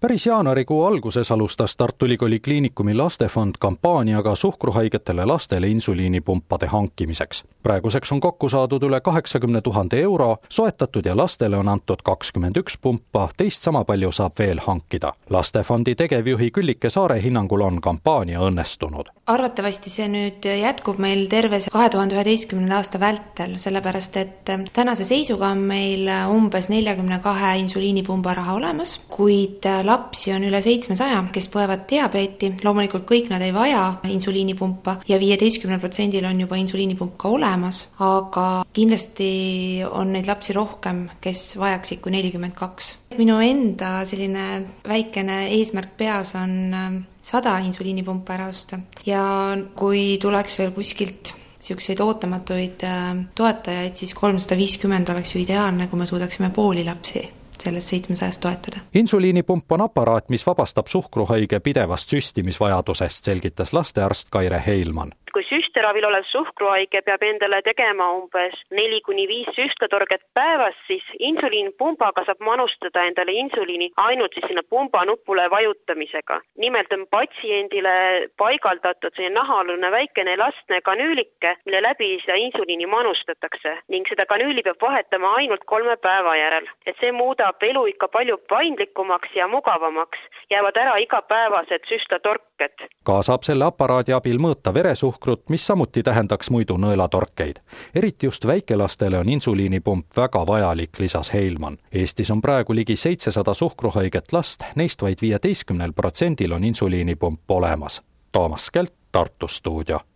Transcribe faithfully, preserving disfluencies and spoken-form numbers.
Päris jaanuarikuu alguses alustas Tartu Ülikooli Kliinikumi lastefond kampaaniaga suhkruhaigetele lastele insuliinipumpade hankimiseks. Praeguseks on kokku saadud üle kaheksakümne tuhande euro, soetatud ja lastele on antud kakskümmend üks pumpa, teist sama palju saab veel hankida. Lastefondi tegevjuhi Küllike Saare hinnangul on kampaania õnnestunud. Arvatavasti see nüüd jätkub meil terve kahe tuhande üheteistkümnenda aasta vältel, sellepärast et tänase seisuga on meil umbes neljakümne kahe insuliinipumba raha olemas, kuid lapsi on üle seitsmesaja, kes põevad diabeeti. Loomulikult kõik nad ei vaja insuliinipumpa ja viieteistkümnel protsendil on juba insuliinipump ka olemas, aga kindlasti on neid lapsi rohkem, kes vajaksid kui nelikümmend kaks. Minu enda selline väikene eesmärk peas on sada insuliinipumpa ära osta ja kui tuleks veel kuskilt siukseid ootamatuid toetajaid, siis kolmsada viiskümmend oleks ju ideaalne, kui me suudaksime pooli lapsi sellest seitsmesajast toetada. Insuliinipump on aparaat, mis vabastab suhkruhaige pidevast süstimisvajadusest, selgitas lastearst Kaire Heilman. Kui süsteravil olev suhkruhaige peab endale tegema umbes neli kuni viis süstlatorget päevas, siis insuliinpumpaga saab manustada endale insuliini ainult siis sinna pumba nupule vajutamisega. Nimelt on patsiendile paigaldatud see nahaalune väikene elastne kanüülike, mille läbi seda insuliini manustatakse ning seda kanüüli peab vahetama ainult kolme päeva järel. Et see muudab elu ikka palju paindlikumaks ja mugavamaks, jäävad ära igapäevased süstlatorked. Ka saab selle aparaadi abil mõõta veresuhkrut, mis samuti tähendaks muidu nõelatorkeid. Eriti just väikelastele on insuliinipump väga vajalik, lisas Heilman. Eestis on praegu ligi seitsesada suhkruhaiget last, neist vaid viieteistkümnel protsendil on insuliinipump olemas. Toomas Kelt, Tartu stuudio.